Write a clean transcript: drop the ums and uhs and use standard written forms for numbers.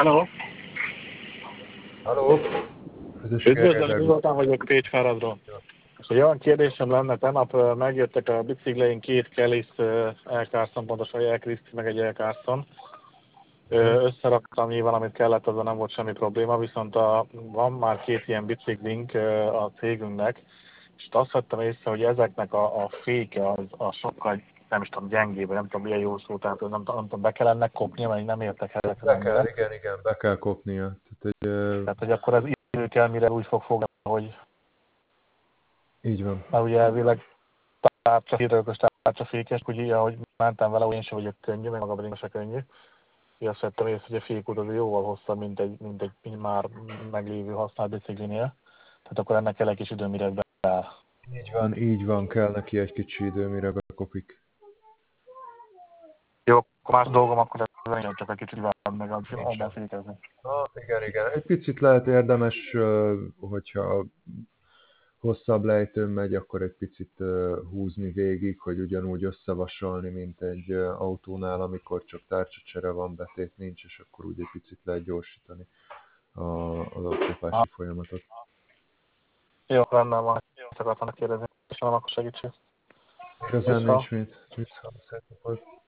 Hello! Halló? Üdvözlöm, Közösségek. Zoltán vagyok Pécsváradról. És egy olyan kérdésem lenne, tegnap megjöttek a bicikleink két Kelis Elkárszon, pontosan Elkriszt, meg egy Elkárszon. Összeraktam nyilván, amit kellett, azon nem volt semmi probléma, viszont van már két ilyen biciklink a cégünknek, és azt vettem észre, hogy ezeknek a féke a sokkal, nem is tudom, gyengébb, nem tudom, milyen jó szó, tehát nem tudom, be kell ennek kopnia, mert én nem értek ezekre Be kell, ennyire. igen, be kell kopnia. Tehát, hogy akkor ez idő kell, mire úgy fog fogni, hogy Így van. mert ugye elvileg hidrogos tárcsafékes, ugye ahogy mentem vele, én sem vagyok könnyű, meg maga pedig se könnyű. Én azt vettem észre, hogy a fékút az jóval hosszabb, mint egy már meglévő használt biciklinél. Tehát akkor ennek kell egy kis idő, mire beáll. Így van, kell neki egy kicsi idő, mire bekopik. Jó, akkor más dolgom, akkor ez csak egy kicsit vált meg abban Nincsen. fékezni. Igen. Egy picit lehet érdemes, hogyha hosszabb lejtőn megy, akkor egy picit húzni végig, hogy ugyanúgy összevasalni, mint egy autónál, amikor csak tárcsacsere van, betét nincs, és akkor úgy egy picit lehet gyorsítani az autópási folyamatot. Jó, rendben van, csak akartam kérdezni, és nem akkor segítség. Igazán Viszont. nincs mit. Viszont szép napot.